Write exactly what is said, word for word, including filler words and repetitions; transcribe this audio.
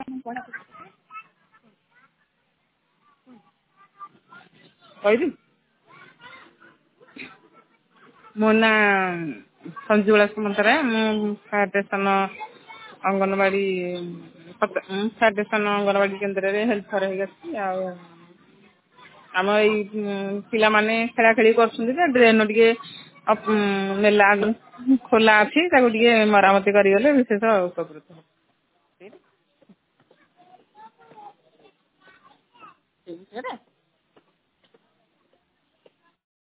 କହିବି ମୋ ନାଁ ସଞ୍ଜୁଳା ସୁମନ୍ତରା। ମୁଁ ଷ୍ଟେସନ ଅଙ୍ଗନବାଡି ଷ୍ଟେସନ ଅଙ୍ଗନବାଡି କେନ୍ଦ୍ରରେ ହେଲ୍ପର ହେଇକି ଅଛି। ଆଉ ଆମ ଏଇ ପିଲାମାନେ ଖେଳା ଖେଳି କରୁଛନ୍ତି ଯେ ଡ୍ରେନ ଟିକେ ନେଲା ଖୋଲା ଅଛି, ତାକୁ ଟିକେ ମରାମତି କରିଗଲେ ବିଶେଷ ଉପକୃତ ହବ।